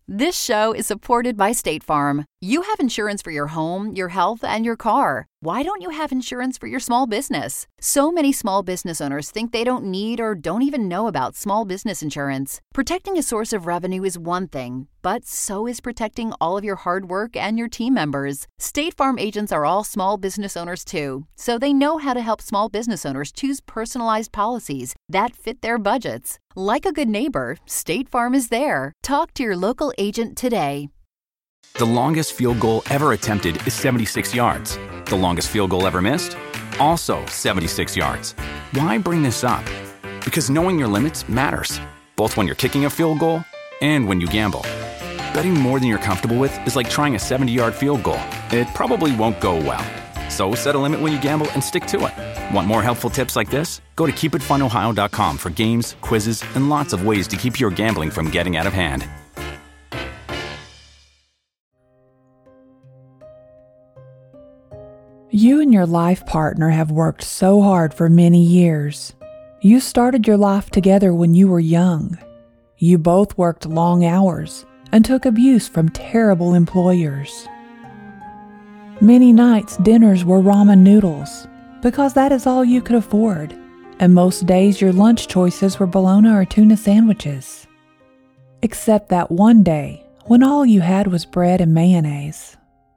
This show is supported by State Farm. You have insurance for your home, your health, and your car. Why don't you have insurance for your small business? So many small business owners think they don't need or don't even know about small business insurance. Protecting a source of revenue is one thing, but so is protecting all of your hard work and your team members. State Farm agents are all small business owners too, so they know how to help small business owners choose personalized policies that fit their budgets. Like a good neighbor, State Farm is there. Talk to your local agent today. The longest field goal ever attempted is 76 yards. The longest field goal ever missed? Also 76 yards. Why bring this up? Because knowing your limits matters, both when you're kicking a field goal and when you gamble. Betting more than you're comfortable with is like trying a 70-yard field goal. It probably won't go well. So set a limit when you gamble and stick to it. Want more helpful tips like this? Go to keepitfunohio.com for games, quizzes, and lots of ways to keep your gambling from getting out of hand. You and your life partner have worked so hard for many years. You started your life together when you were young. You both worked long hours and took abuse from terrible employers. Many nights dinners were ramen noodles because that is all you could afford, and most days your lunch choices were bologna or tuna sandwiches. Except that one day when all you had was bread and mayonnaise.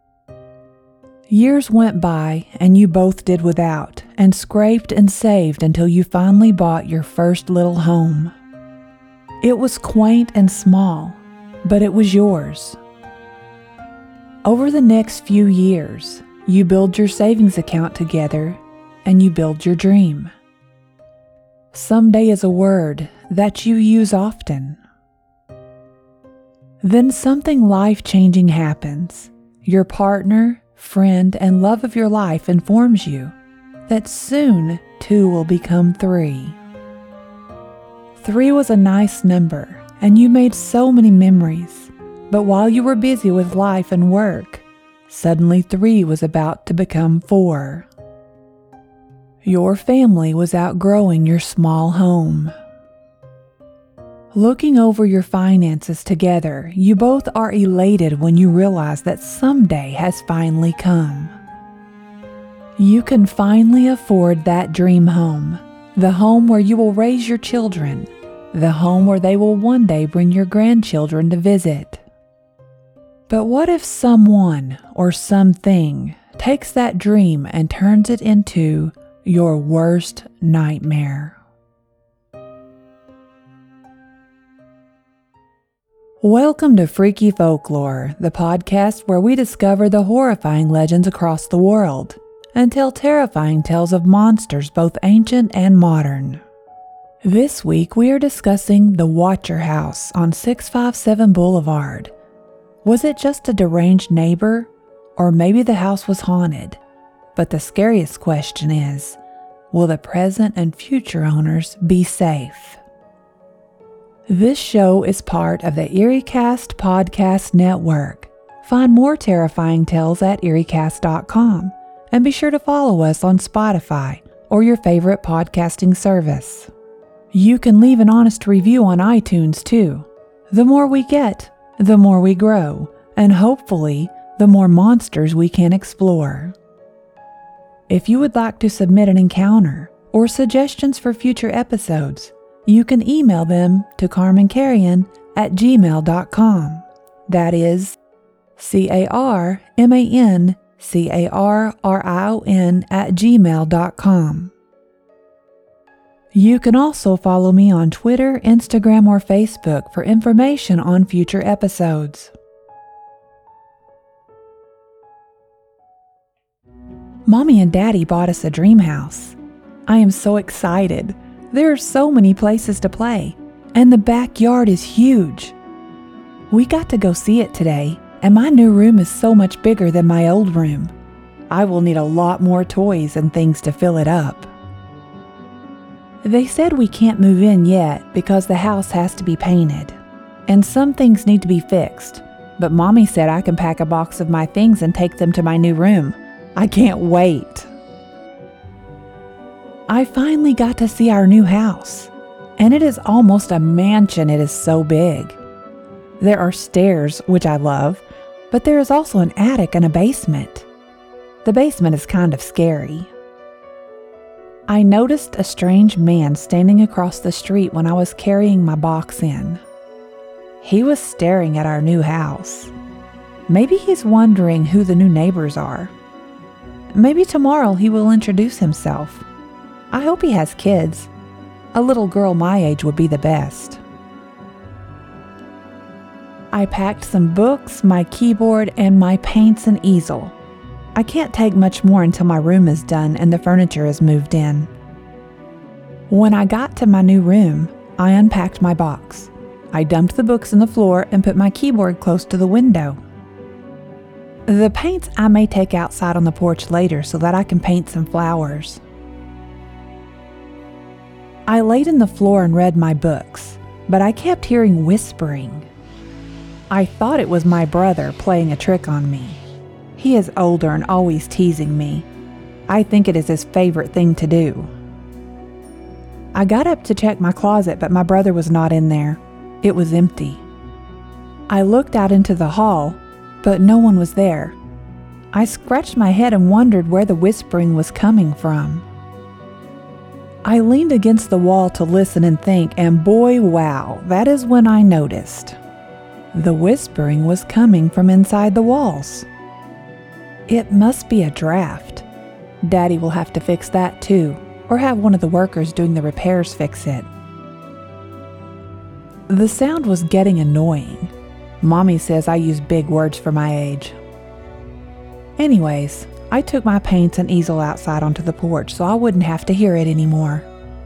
Years went by and you both did without and scraped and saved until you finally bought your first little home. It was quaint and small, but it was yours. Over the next few years, you build your savings account together and you build your dream. Someday is a word that you use often. Then something life-changing happens. Your partner, friend, and love of your life informs you that soon 2 will become 3. 3 was a nice number, and you made so many memories. But while you were busy with life and work, suddenly 3 was about to become 4. Your family was outgrowing your small home. Looking over your finances together, you both are elated when you realize that someday has finally come. You can finally afford that dream home, the home where you will raise your children, the home where they will one day bring your grandchildren to visit. But what if someone or something takes that dream and turns it into your worst nightmare? Welcome to Freaky Folklore, the podcast where we discover the horrifying legends across the world and tell terrifying tales of monsters both ancient and modern. This week we are discussing the Watcher House on 657 Boulevard. Was it just a deranged neighbor? Or maybe the house was haunted? But the scariest question is, will the present and future owners be safe? This show is part of the EerieCast Podcast Network. Find more terrifying tales at EerieCast.com and be sure to follow us on Spotify or your favorite podcasting service. You can leave an honest review on iTunes too. The more we get, the more we grow, and hopefully, the more monsters we can explore. If you would like to submit an encounter or suggestions for future episodes, you can email them to carmancarrion@gmail.com. That is carmancarrion@gmail.com. You can also follow me on Twitter, Instagram, or Facebook for information on future episodes. Mommy and Daddy bought us a dream house. I am so excited. There are so many places to play, and the backyard is huge. We got to go see it today, and my new room is so much bigger than my old room. I will need a lot more toys and things to fill it up. They said we can't move in yet because the house has to be painted, and some things need to be fixed, but Mommy said I can pack a box of my things and take them to my new room. I can't wait. I finally got to see our new house, and it is almost a mansion. It is so big. There are stairs, which I love, but there is also an attic and a basement. The basement is kind of scary. I noticed a strange man standing across the street when I was carrying my box in. He was staring at our new house. Maybe he's wondering who the new neighbors are. Maybe tomorrow he will introduce himself. I hope he has kids. A little girl my age would be the best. I packed some books, my keyboard, and my paints and easel. I can't take much more until my room is done and the furniture is moved in. When I got to my new room, I unpacked my box. I dumped the books on the floor and put my keyboard close to the window. The paints I may take outside on the porch later so that I can paint some flowers. I laid on the floor and read my books, but I kept hearing whispering. I thought it was my brother playing a trick on me. He is older and always teasing me. I think it is his favorite thing to do. I got up to check my closet, but my brother was not in there. It was empty. I looked out into the hall, but no one was there. I scratched my head and wondered where the whispering was coming from. I leaned against the wall to listen and think, and boy, wow, that is when I noticed. The whispering was coming from inside the walls. It must be a draft. Daddy will have to fix that too, or have one of the workers doing the repairs fix it. The sound was getting annoying. Mommy says I use big words for my age. Anyways, I took my paints and easel outside onto the porch so I wouldn't have to hear it anymore.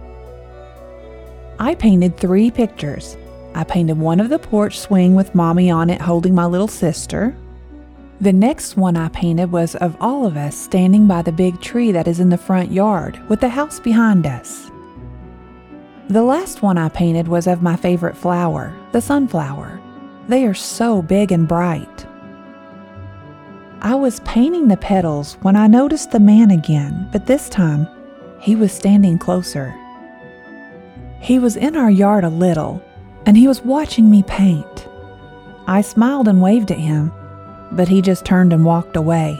I painted 3 pictures. I painted one of the porch swing with Mommy on it holding my little sister. The next one I painted was of all of us standing by the big tree that is in the front yard with the house behind us. The last one I painted was of my favorite flower, the sunflower. They are so big and bright. I was painting the petals when I noticed the man again, but this time he was standing closer. He was in our yard a little, and he was watching me paint. I smiled and waved at him, but he just turned and walked away.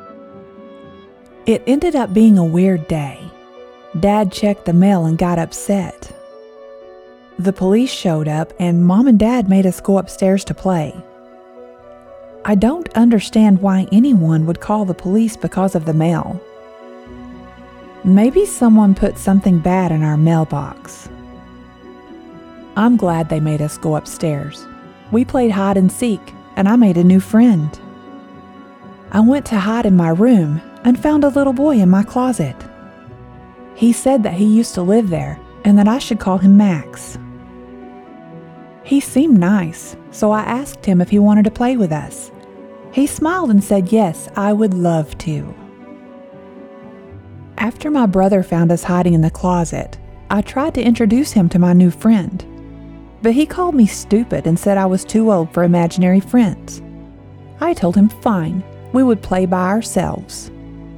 It ended up being a weird day. Dad checked the mail and got upset. The police showed up and Mom and Dad made us go upstairs to play. I don't understand why anyone would call the police because of the mail. Maybe someone put something bad in our mailbox. I'm glad they made us go upstairs. We played hide and seek, and I made a new friend. I went to hide in my room and found a little boy in my closet. He said that he used to live there and that I should call him Max. He seemed nice, so I asked him if he wanted to play with us. He smiled and said yes, I would love to. After my brother found us hiding in the closet, I tried to introduce him to my new friend. But he called me stupid and said I was too old for imaginary friends. I told him fine, we would play by ourselves.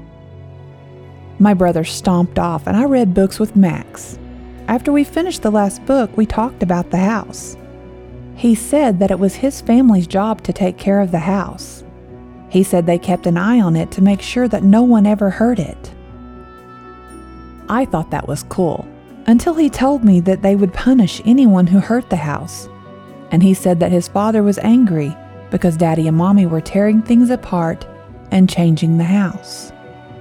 My brother stomped off and I read books with Max. After we finished the last book, we talked about the house. He said that it was his family's job to take care of the house. He said they kept an eye on it to make sure that no one ever hurt it. I thought that was cool, until he told me that they would punish anyone who hurt the house. And he said that his father was angry because Daddy and Mommy were tearing things apart and changing the house.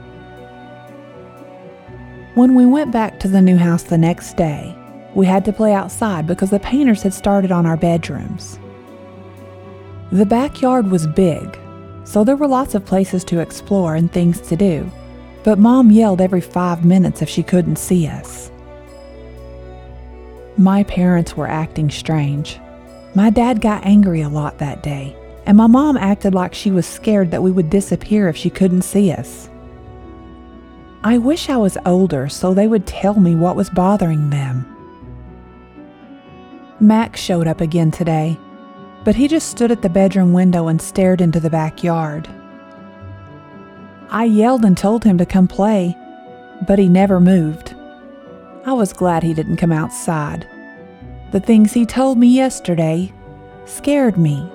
When we went back to the new house the next day, we had to play outside because the painters had started on our bedrooms. The backyard was big, so there were lots of places to explore and things to do, but Mom yelled every 5 minutes if she couldn't see us. My parents were acting strange. My dad got angry a lot that day, and my mom acted like she was scared that we would disappear if she couldn't see us. I wish I was older so they would tell me what was bothering them. Max showed up again today, but he just stood at the bedroom window and stared into the backyard. I yelled and told him to come play, but he never moved. I was glad he didn't come outside. The things he told me yesterday scared me.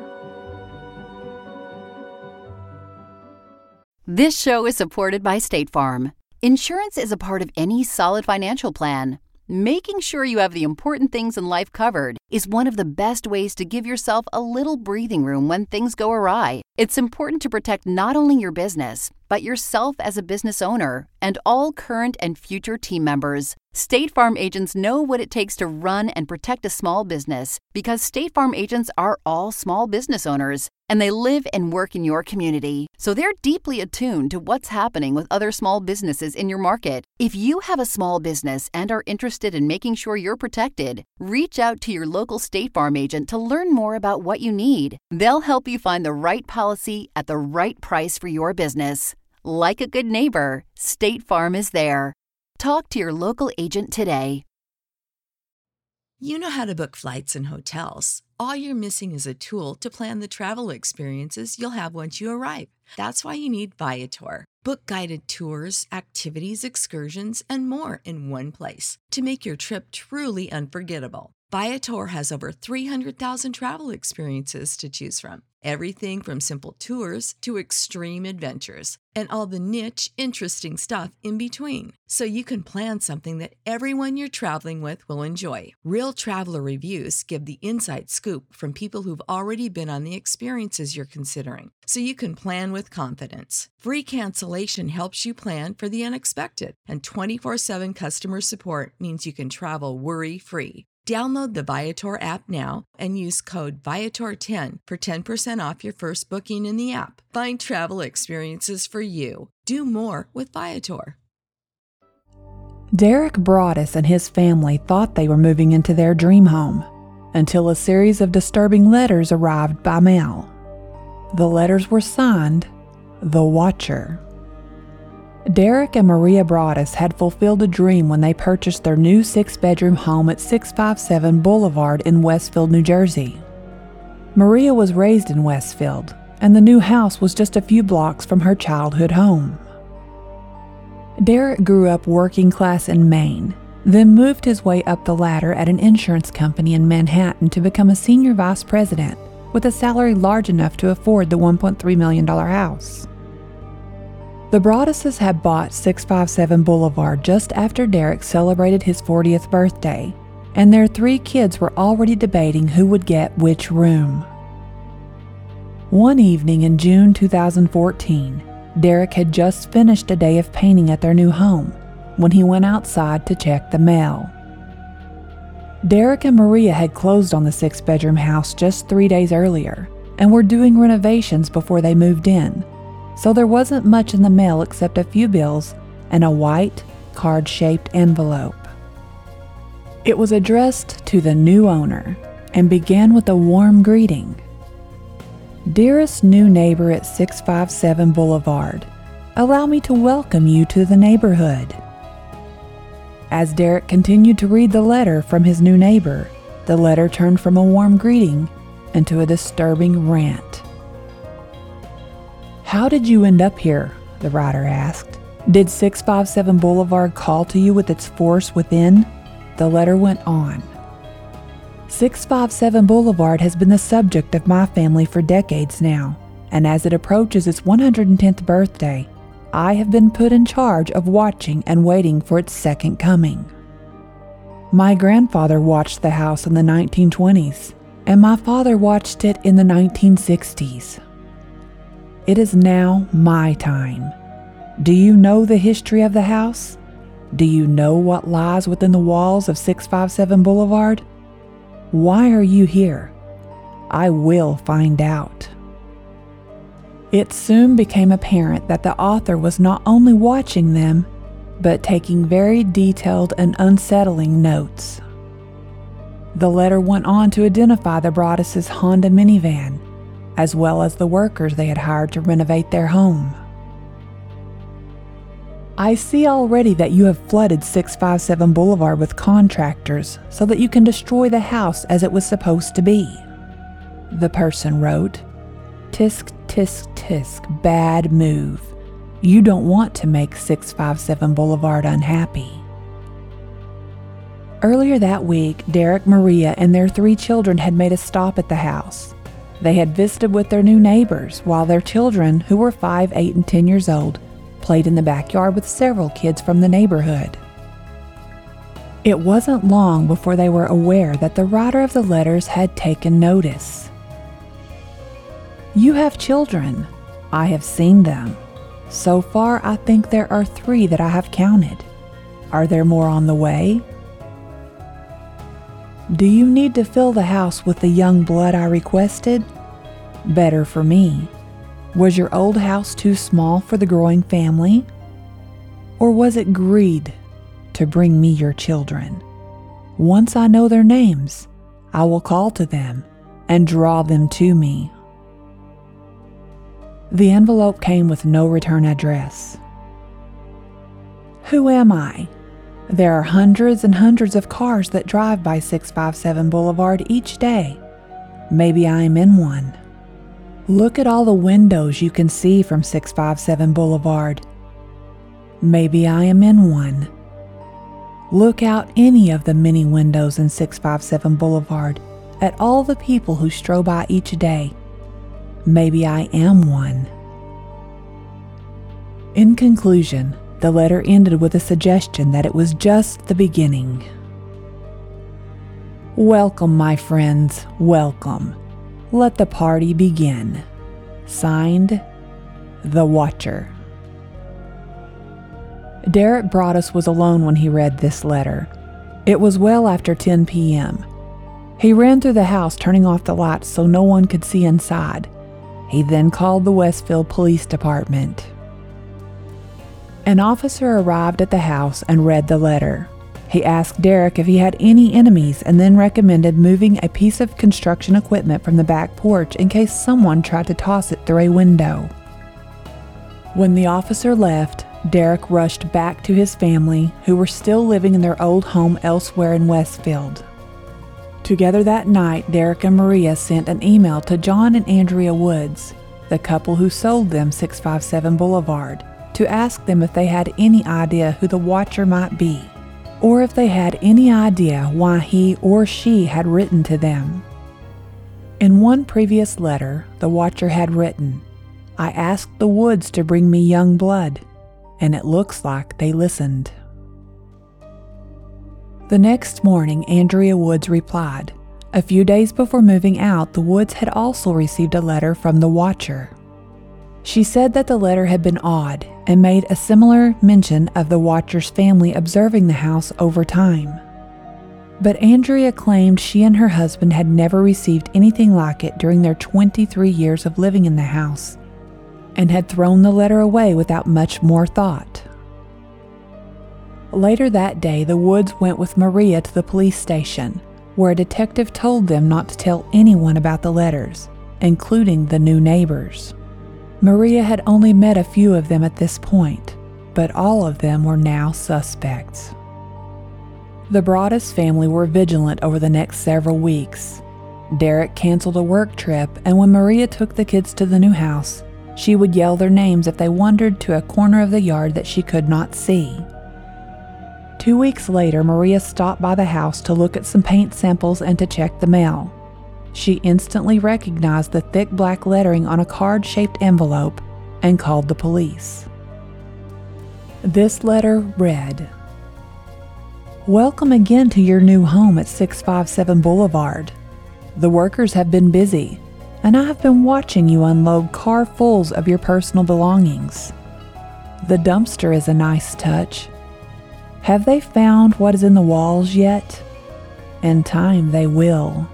This show is supported by State Farm. Insurance is a part of any solid financial plan. Making sure you have the important things in life covered is one of the best ways to give yourself a little breathing room when things go awry. It's important to protect not only your business, but yourself as a business owner and all current and future team members. State Farm agents know what it takes to run and protect a small business because State Farm agents are all small business owners and they live and work in your community. So they're deeply attuned to what's happening with other small businesses in your market. If you have a small business and are interested in making sure you're protected, reach out to your local State Farm agent to learn more about what you need. They'll help you find the right policy at the right price for your business. Like a good neighbor, State Farm is there. Talk to your local agent today. You know how to book flights and hotels. All you're missing is a tool to plan the travel experiences you'll have once you arrive. That's why you need Viator. Book guided tours, activities, excursions, and more in one place to make your trip truly unforgettable. Viator has over 300,000 travel experiences to choose from. Everything from simple tours to extreme adventures and all the niche, interesting stuff in between. So you can plan something that everyone you're traveling with will enjoy. Real traveler reviews give the inside scoop from people who've already been on the experiences you're considering. So you can plan with confidence. Free cancellation helps you plan for the unexpected. And 24/7 customer support means you can travel worry-free. Download the Viator app now and use code Viator10 for 10% off your first booking in the app. Find travel experiences for you. Do more with Viator. Derek Broaddus and his family thought they were moving into their dream home until a series of disturbing letters arrived by mail. The letters were signed, The Watcher. Derek and Maria Broaddus had fulfilled a dream when they purchased their new 6-bedroom home at 657 Boulevard in Westfield, New Jersey. Maria was raised in Westfield, and the new house was just a few blocks from her childhood home. Derek grew up working class in Maine, then moved his way up the ladder at an insurance company in Manhattan to become a senior vice president with a salary large enough to afford the $1.3 million house. The Broadduses had bought 657 Boulevard just after Derek celebrated his 40th birthday, and their 3 kids were already debating who would get which room. One evening in June 2014, Derek had just finished a day of painting at their new home when he went outside to check the mail. Derek and Maria had closed on the 6-bedroom house just 3 days earlier and were doing renovations before they moved in. So there wasn't much in the mail except a few bills and a white, card-shaped envelope. It was addressed to the new owner and began with a warm greeting. Dearest new neighbor at 657 Boulevard, allow me to welcome you to the neighborhood. As Derek continued to read the letter from his new neighbor, the letter turned from a warm greeting into a disturbing rant. How did you end up here? The writer asked. Did 657 Boulevard call to you with its force within? The letter went on. 657 Boulevard has been the subject of my family for decades now, and as it approaches its 110th birthday, I have been put in charge of watching and waiting for its second coming. My grandfather watched the house in the 1920s, and my father watched it in the 1960s. It is now my time. Do you know the history of the house? Do you know what lies within the walls of 657 Boulevard? Why are you here? I will find out. It soon became apparent that the author was not only watching them, but taking very detailed and unsettling notes. The letter went on to identify the Broadduses' Honda minivan, as well as the workers they had hired to renovate their home. I see already that you have flooded 657 Boulevard with contractors so that you can destroy the house as it was supposed to be. The person wrote, Tisk, tisk, tisk, bad move. You don't want to make 657 Boulevard unhappy. Earlier that week, Derek, Maria, and their 3 children had made a stop at the house. They had visited with their new neighbors, while their children, who were 5, 8, and 10 years old, played in the backyard with several kids from the neighborhood. It wasn't long before they were aware that the writer of the letters had taken notice. "You have children. I have seen them. So far, I think there are 3 that I have counted. Are there more on the way? Do you need to fill the house with the young blood I requested? Better for me. Was your old house too small for the growing family? Or was it greed to bring me your children? Once I know their names, I will call to them and draw them to me." The envelope came with no return address. "Who am I? There are hundreds and hundreds of cars that drive by 657 Boulevard each day. Maybe I am in one. Look at all the windows you can see from 657 Boulevard. Maybe I am in one. Look out any of the many windows in 657 Boulevard at all the people who stroll by each day. Maybe I am one." In conclusion, the letter ended with a suggestion that it was just the beginning. "Welcome, my friends, welcome. Let the party begin." Signed, The Watcher. Derek Broaddus was alone when he read this letter. It was well after 10 p.m. He ran through the house, turning off the lights so no one could see inside. He then called the Westfield Police Department. An officer arrived at the house and read the letter. He asked Derek if he had any enemies and then recommended moving a piece of construction equipment from the back porch in case someone tried to toss it through a window. When the officer left, Derek rushed back to his family, who were still living in their old home elsewhere in Westfield. Together that night, Derek and Maria sent an email to John and Andrea Woods, the couple who sold them 657 Boulevard, to ask them if they had any idea who the Watcher might be, or if they had any idea why he or she had written to them. In one previous letter, the Watcher had written, "I asked the Woods to bring me young blood, and it looks like they listened." The next morning, Andrea Woods replied. A few days before moving out, the Woods had also received a letter from the Watcher. She said that the letter had been odd and made a similar mention of the Watcher's family observing the house over time. But Andrea claimed she and her husband had never received anything like it during their 23 years of living in the house, and had thrown the letter away without much more thought. Later that day, the Woods went with Maria to the police station, where a detective told them not to tell anyone about the letters, including the new neighbors. Maria had only met a few of them at this point, but all of them were now suspects. The Broaddus family were vigilant over the next several weeks. Derek canceled a work trip, and when Maria took the kids to the new house, she would yell their names if they wandered to a corner of the yard that she could not see. 2 weeks later, Maria stopped by the house to look at some paint samples and to check the mail. She instantly recognized the thick black lettering on a card-shaped envelope and called the police. This letter read, "Welcome again to your new home at 657 Boulevard. The workers have been busy, and I have been watching you unload carfuls of your personal belongings. The dumpster is a nice touch. Have they found what is in the walls yet? In time they will."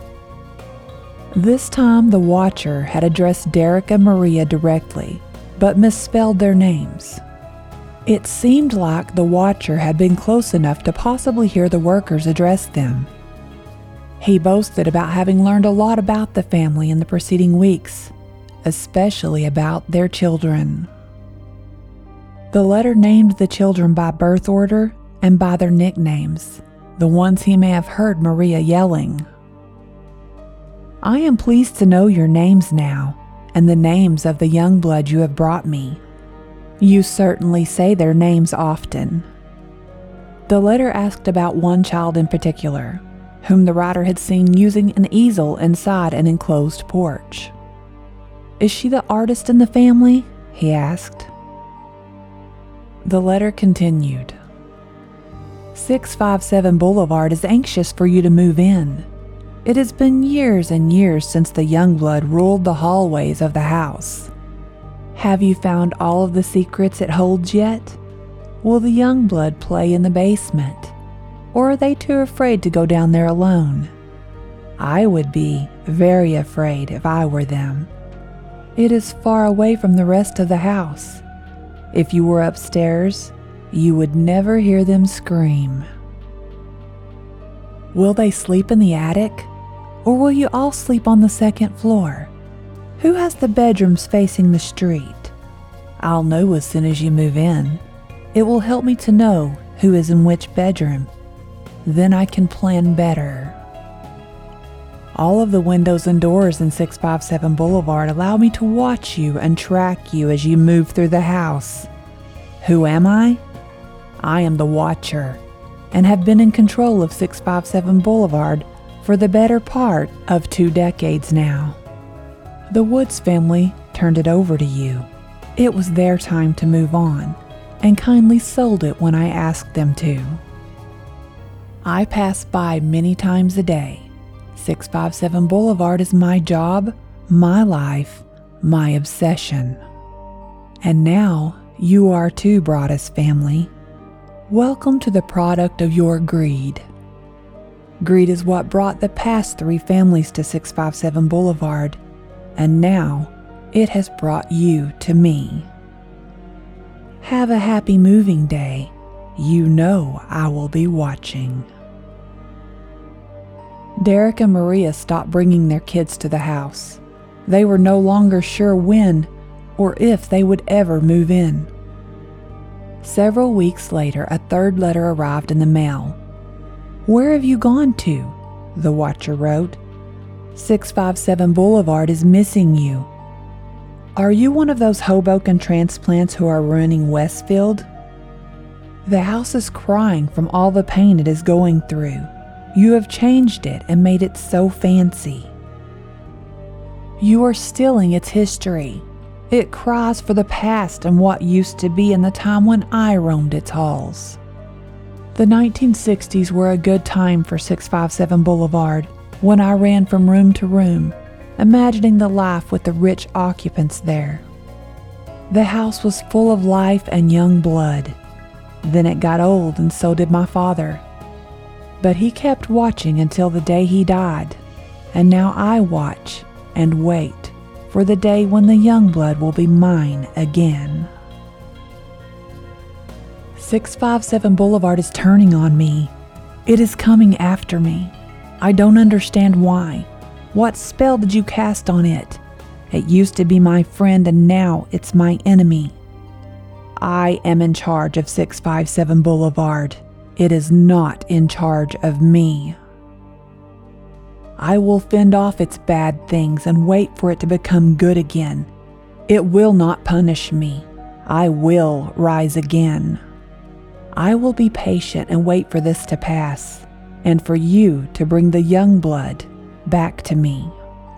This time the Watcher had addressed Derek and Maria directly, but misspelled their names. It seemed like the Watcher had been close enough to possibly hear the workers address them. He boasted about having learned a lot about the family in the preceding weeks, especially about their children. The letter named the children by birth order and by their nicknames, the ones he may have heard Maria yelling. "I am pleased to know your names now, and the names of the young blood you have brought me. You certainly say their names often. The letter asked about one child in particular, whom the writer had seen using an easel inside an enclosed porch. "Is she the artist in the family?" he asked. The letter continued. 657 Boulevard is anxious for you to move in. It has been years and years since the Youngblood ruled the hallways of the house. Have you found all of the secrets it holds yet? Will the Youngblood play in the basement? Or are they too afraid to go down there alone? I would be very afraid if I were them. It is far away from the rest of the house. If you were upstairs, you would never hear them scream. Will they sleep in the attic? Or will you all sleep on the second floor? Who has the bedrooms facing the street? I'll know as soon as you move in. It will help me to know who is in which bedroom. Then I can plan better. All of the windows and doors in 657 Boulevard allow me to watch you and track you as you move through the house. Who am I? I am the Watcher, and have been in control of 657 Boulevard for the better part of 2 decades now. The Woods family turned it over to you. It was their time to move on, and kindly sold it when I asked them to. I pass by many times a day. 657 Boulevard is my job, my life, my obsession. And now you are too, Broaddus family. Welcome to the product of your greed. Greed is what brought the past 3 families to 657 Boulevard, and now it has brought you to me. Have a happy moving day. You know I will be watching. Derek and Maria stopped bringing their kids to the house. They were no longer sure when or if they would ever move in. Several weeks later, a 3rd letter arrived in the mail. "Where have you gone to?" the Watcher wrote. 657 Boulevard is missing you. Are you one of those Hoboken transplants who are ruining Westfield? The house is crying from all the pain it is going through. You have changed it and made it so fancy. You are stealing its history. It cries for the past and what used to be in the time when I roamed its halls. The 1960s were a good time for 657 Boulevard, when I ran from room to room, imagining the life with the rich occupants there. The house was full of life and young blood. Then it got old, and so did my father. But he kept watching until the day he died, and now I watch and wait for the day when the young blood will be mine again. 657 Boulevard is turning on me. It is coming after me. I don't understand why. What spell did you cast on it? It used to be my friend and now it's my enemy. I am in charge of 657 Boulevard. It is not in charge of me. I will fend off its bad things and wait for it to become good again. It will not punish me. I will rise again. I will be patient and wait for this to pass, and for you to bring the young blood back to me.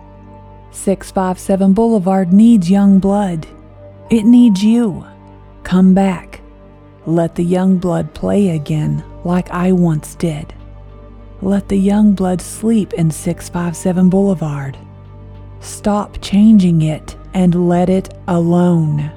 657 Boulevard needs young blood. It needs you. Come back. Let the young blood play again like I once did. Let the young blood sleep in 657 Boulevard. Stop changing it and let it alone.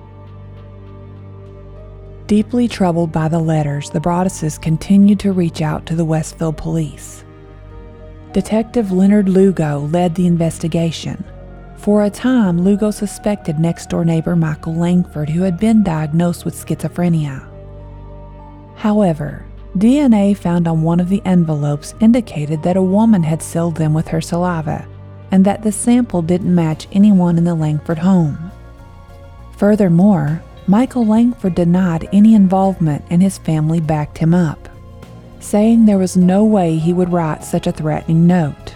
Deeply troubled by the letters, the Broadduses continued to reach out to the Westfield police. Detective Leonard Lugo led the investigation. For a time, Lugo suspected next-door neighbor Michael Langford, who had been diagnosed with schizophrenia. However, DNA found on one of the envelopes indicated that a woman had sealed them with her saliva, and that the sample didn't match anyone in the Langford home. Furthermore, Michael Langford denied any involvement, and his family backed him up, saying there was no way he would write such a threatening note.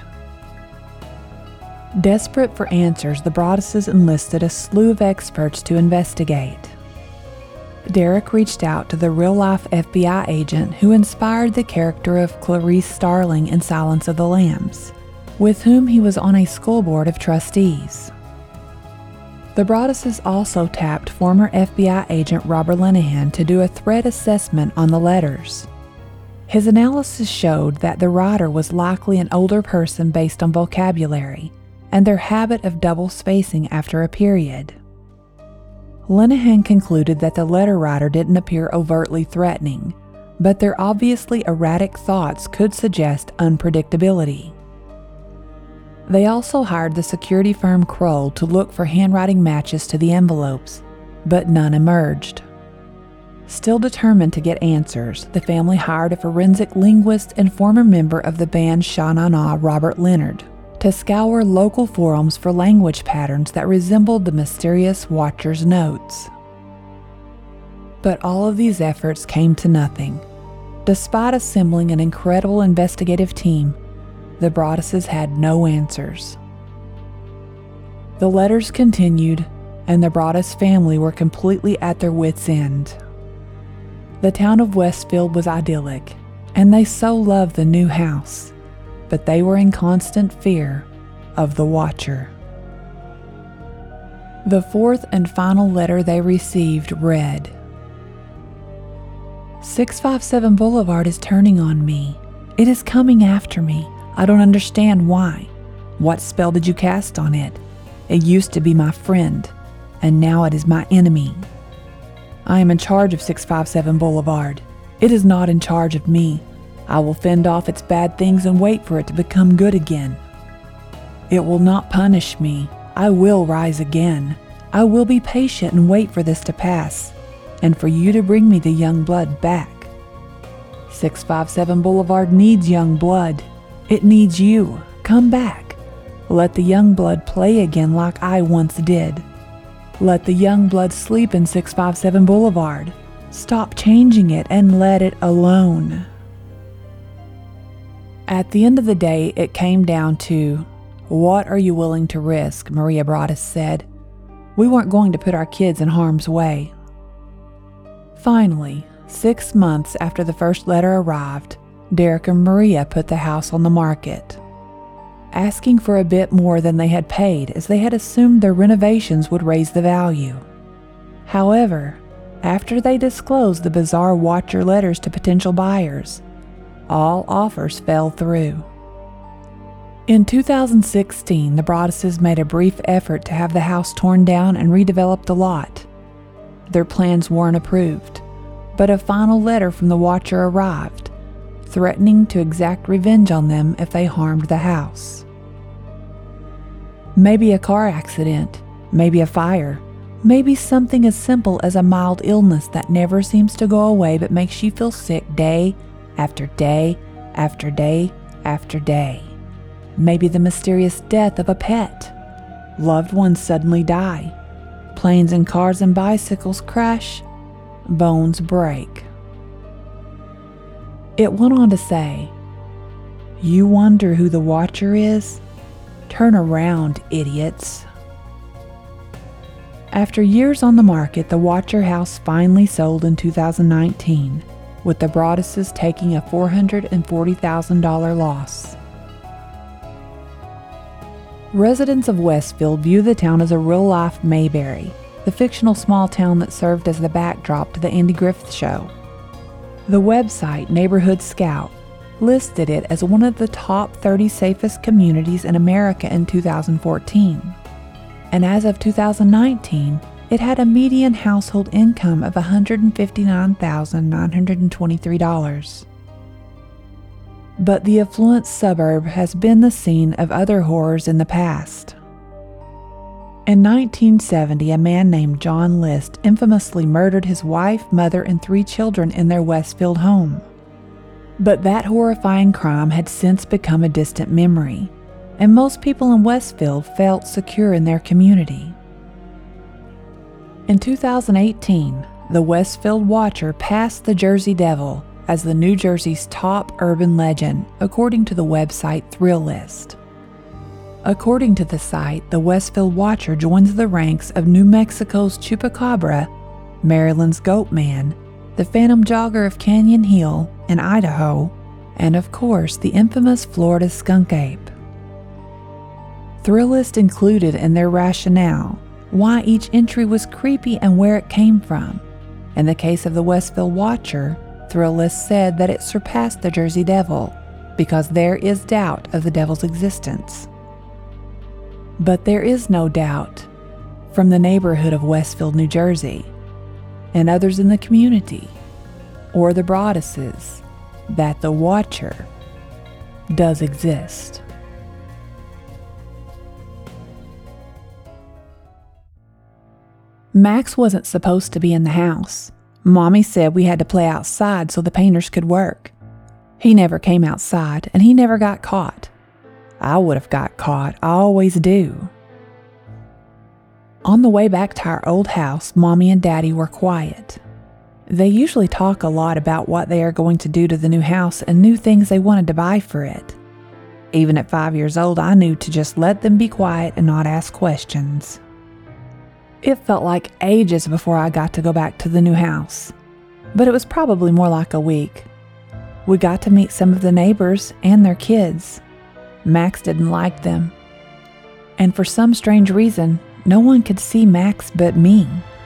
Desperate for answers, the Broadduses enlisted a slew of experts to investigate. Derek reached out to the real-life FBI agent who inspired the character of Clarice Starling in Silence of the Lambs, with whom he was on a school board of trustees. The Broadduses also tapped former FBI agent Robert Linehan to do a threat assessment on the letters. His analysis showed that the writer was likely an older person based on vocabulary and their habit of double spacing after a period. Linehan concluded that the letter writer didn't appear overtly threatening, but their obviously erratic thoughts could suggest unpredictability. They also hired the security firm Kroll to look for handwriting matches to the envelopes, but none emerged. Still determined to get answers, the family hired a forensic linguist and former member of the band Sha Na Na, Robert Leonard, to scour local forums for language patterns that resembled the mysterious Watcher's notes. But all of these efforts came to nothing. Despite assembling an incredible investigative team, the Broadduses had no answers. The letters continued, and the Broaddus family were completely at their wits' end. The town of Westfield was idyllic, and they so loved the new house, but they were in constant fear of the Watcher. The fourth and final letter they received read, "657 Boulevard is turning on me. It is coming after me. I don't understand why. What spell did you cast on it? It used to be my friend, and now it is my enemy. I am in charge of 657 Boulevard. It is not in charge of me. I will fend off its bad things and wait for it to become good again. It will not punish me. I will rise again. I will be patient and wait for this to pass, and for you to bring me the young blood back. 657 Boulevard needs young blood. It needs you. Come back. Let the young blood play again like I once did. Let the young blood sleep in 657 Boulevard. Stop changing it and let it alone." At the end of the day, it came down to, "What are you willing to risk?" Maria Broaddus said. "We weren't going to put our kids in harm's way." Finally, 6 months after the first letter arrived, Derek and Maria put the house on the market, asking for a bit more than they had paid, as they had assumed their renovations would raise the value. However, after they disclosed the bizarre Watcher letters to potential buyers, all offers fell through. In 2016, the Broadduses made a brief effort to have the house torn down and redevelop the lot. Their plans weren't approved, but a final letter from the Watcher arrived, threatening to exact revenge on them if they harmed the house. Maybe a car accident, maybe a fire, maybe something as simple as a mild illness that never seems to go away but makes you feel sick day after day after day after day. Maybe the mysterious death of a pet. Loved ones suddenly die. Planes and cars and bicycles crash. Bones break. It went on to say, "You wonder who the Watcher is? Turn around, idiots." After years on the market, the Watcher house finally sold in 2019, with the Broadduses taking a $440,000 loss. Residents of Westfield view the town as a real-life Mayberry, the fictional small town that served as the backdrop to the Andy Griffith Show. The website Neighborhood Scout listed it as one of the top 30 safest communities in America in 2014. And as of 2019, it had a median household income of $159,923. But the affluent suburb has been the scene of other horrors in the past. In 1970, a man named John List infamously murdered his wife, mother, and 3 children in their Westfield home. But that horrifying crime had since become a distant memory, and most people in Westfield felt secure in their community. In 2018, the Westfield Watcher passed the Jersey Devil as the New Jersey's top urban legend, according to the website Thrill List. According to the site, the Westfield Watcher joins the ranks of New Mexico's Chupacabra Maryland's Goat Man, the Phantom Jogger of Canyon Hill in Idaho, and of course the infamous Florida skunk ape. Thrillist included in their rationale why each entry was creepy and where it came from. In the case of the Westville Watcher, Thrillist said that it surpassed the Jersey Devil because there is doubt of the devil's existence. But there is no doubt from the neighborhood of Westfield, New Jersey, and others in the community, or the Broadduses, that the Watcher does exist. Max wasn't supposed to be in the house. Mommy said we had to play outside so the painters could work. He never came outside, and he never got caught. I would have got caught, I always do. On the way back to our old house, Mommy and Daddy were quiet. They usually talk a lot about what they are going to do to the new house and new things they wanted to buy for it. Even at 5 years old, I knew to just let them be quiet and not ask questions. It felt like ages before I got to go back to the new house, but it was probably more like a week. We got to meet some of the neighbors and their kids. Max didn't like them, and for some strange reason, no one could see Max but me.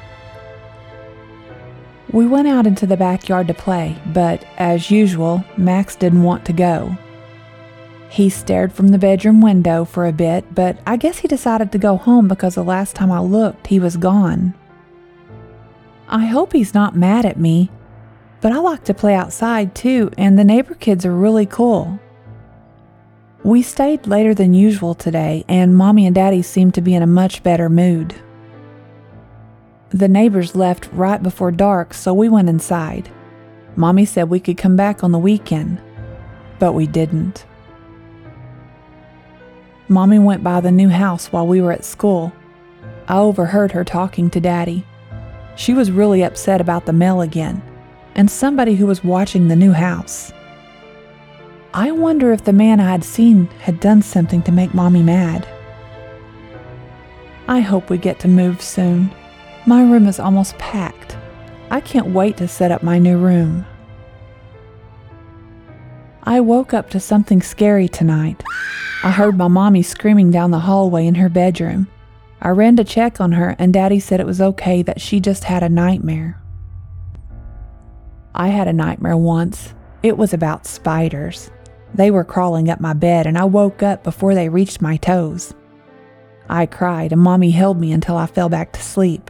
We went out into the backyard to play, but as usual, Max didn't want to go. He stared from the bedroom window for a bit, but I guess he decided to go home because the last time I looked, he was gone. I hope he's not mad at me, but I like to play outside too, and the neighbor kids are really cool. We stayed later than usual today, and Mommy and Daddy seemed to be in a much better mood. The neighbors left right before dark, so we went inside. Mommy said we could come back on the weekend, but we didn't. Mommy went by the new house while we were at school. I overheard her talking to Daddy. She was really upset about the mail again, and somebody who was watching the new house. I wonder if the man I had seen had done something to make Mommy mad. I hope we get to move soon. My room is almost packed. I can't wait to set up my new room. I woke up to something scary tonight. I heard my mommy screaming down the hallway in her bedroom. I ran to check on her, and Daddy said it was okay, that she just had a nightmare. I had a nightmare once. It was about spiders. They were crawling up my bed, and I woke up before they reached my toes. I cried, and Mommy held me until I fell back to sleep.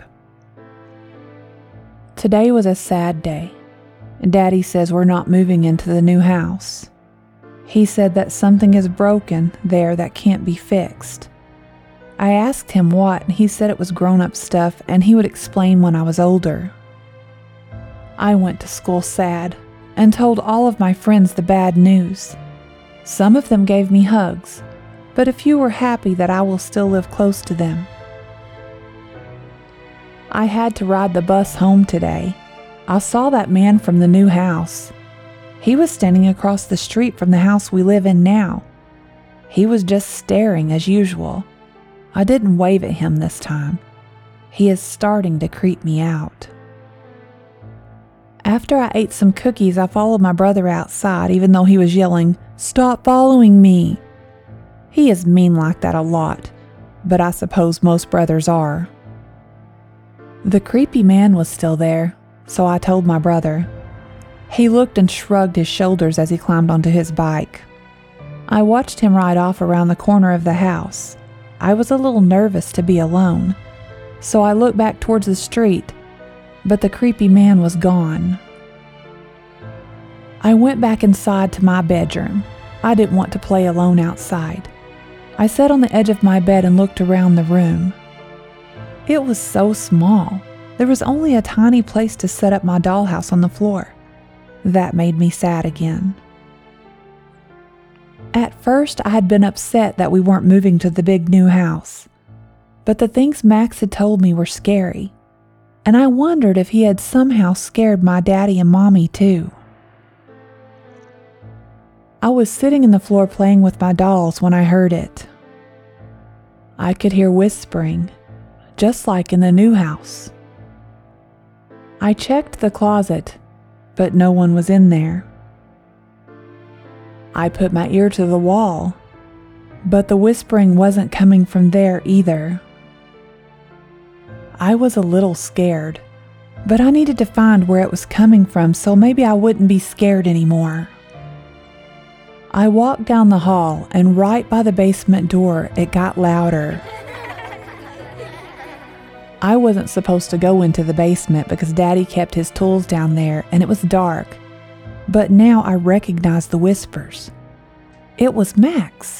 Today was a sad day. Daddy says we're not moving into the new house. He said that something is broken there that can't be fixed. I asked him what, and he said it was grown-up stuff and he would explain when I was older. I went to school sad and told all of my friends the bad news. Some of them gave me hugs, but a few were happy that I will still live close to them. I had to ride the bus home today. I saw that man from the new house. He was standing across the street from the house we live in now. He was just staring as usual. I didn't wave at him this time. He is starting to creep me out. After I ate some cookies, I followed my brother outside, even though he was yelling, "Stop following me!" He is mean like that a lot, but I suppose most brothers are. The creepy man was still there, so I told my brother. He looked and shrugged his shoulders as he climbed onto his bike. I watched him ride off around the corner of the house. I was a little nervous to be alone, so I looked back towards the street, but the creepy man was gone. I went back inside to my bedroom. I didn't want to play alone outside. I sat on the edge of my bed and looked around the room. It was so small. There was only a tiny place to set up my dollhouse on the floor. That made me sad again. At first, I had been upset that we weren't moving to the big new house, but the things Max had told me were scary, and I wondered if he had somehow scared my daddy and mommy too. I was sitting on the floor playing with my dolls when I heard it. I could hear whispering, just like in the new house. I checked the closet, but no one was in there. I put my ear to the wall, but the whispering wasn't coming from there either. I was a little scared, but I needed to find where it was coming from so maybe I wouldn't be scared anymore. I walked down the hall, and right by the basement door, it got louder. I wasn't supposed to go into the basement because Daddy kept his tools down there and it was dark. But now I recognized the whispers. It was Max.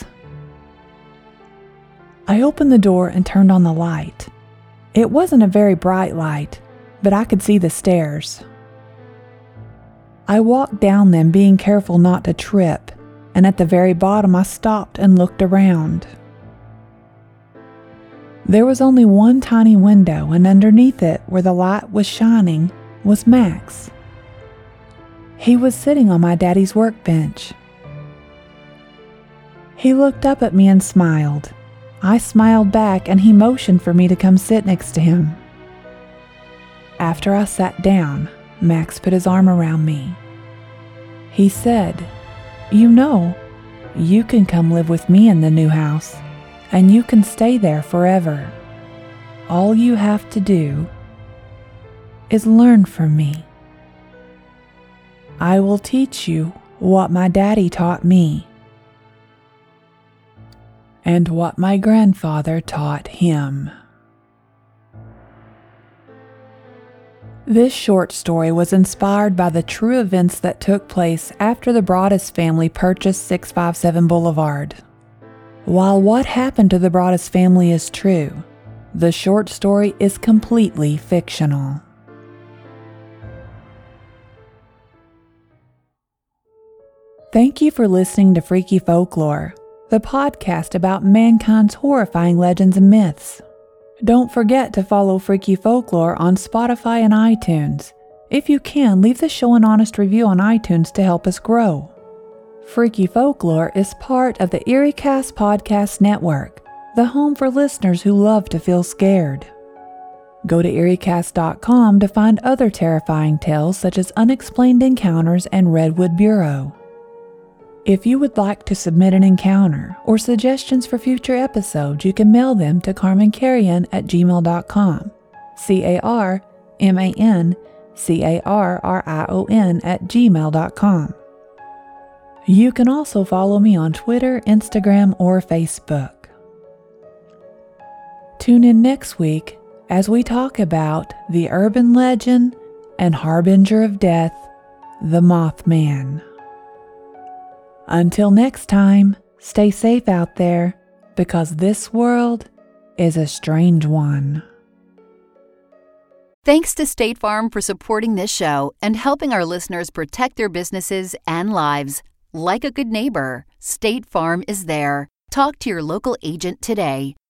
I opened the door and turned on the light. It wasn't a very bright light, but I could see the stairs. I walked down them, being careful not to trip, and at the very bottom I stopped and looked around. There was only one tiny window, and underneath it, where the light was shining, was Max. He was sitting on my daddy's workbench. He looked up at me and smiled. I smiled back, and he motioned for me to come sit next to him. After I sat down, Max put his arm around me. He said, "You know, you can come live with me in the new house, and you can stay there forever. All you have to do is learn from me. I will teach you what my daddy taught me, and what my grandfather taught him." This short story was inspired by the true events that took place after the Broaddus family purchased 657 Boulevard. While what happened to the Broaddus family is true, the short story is completely fictional. Thank you for listening to Freaky Folklore, the podcast about mankind's horrifying legends and myths. Don't forget to follow Freaky Folklore on Spotify and iTunes. If you can, leave the show an honest review on iTunes to help us grow. Freaky Folklore is part of the EerieCast Podcast Network, the home for listeners who love to feel scared. Go to EerieCast.com to find other terrifying tales such as Unexplained Encounters and Redwood Bureau. If you would like to submit an encounter or suggestions for future episodes, you can mail them to carmancarrion@gmail.com. carmancarrion@gmail.com. You can also follow me on Twitter, Instagram, or Facebook. Tune in next week as we talk about the urban legend and harbinger of death, the Mothman. Until next time, stay safe out there, because this world is a strange one. Thanks to State Farm for supporting this show and helping our listeners protect their businesses and lives. Like a good neighbor, State Farm is there. Talk to your local agent today.